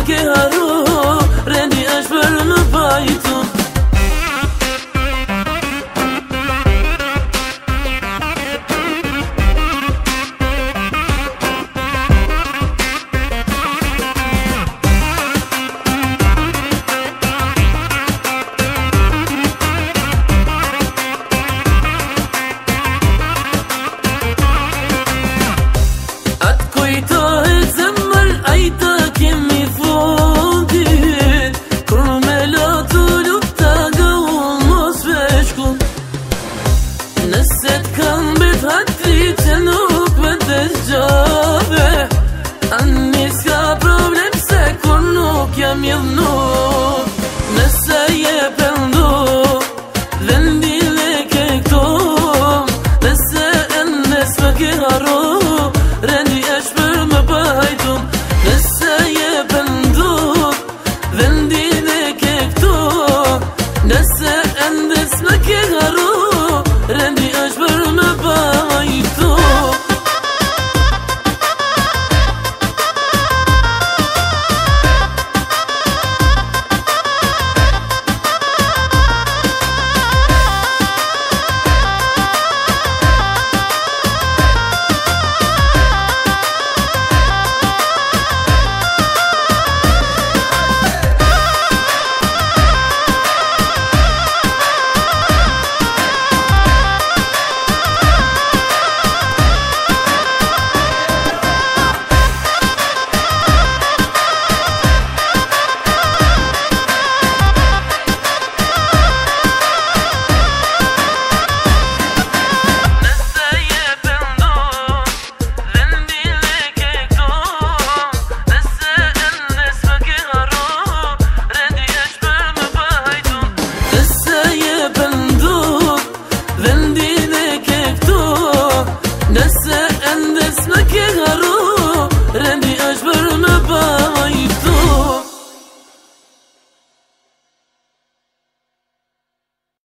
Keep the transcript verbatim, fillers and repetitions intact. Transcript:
ke haru rendi është për më pajtu. Nëse t'kam bet hatri që nuk me të gjove, ani s'ka problem se kur nuk jam jelnu. Nëse je pëndu dhe ndile ke këtu, nëse endes më ke haru rendi është për më pajtu.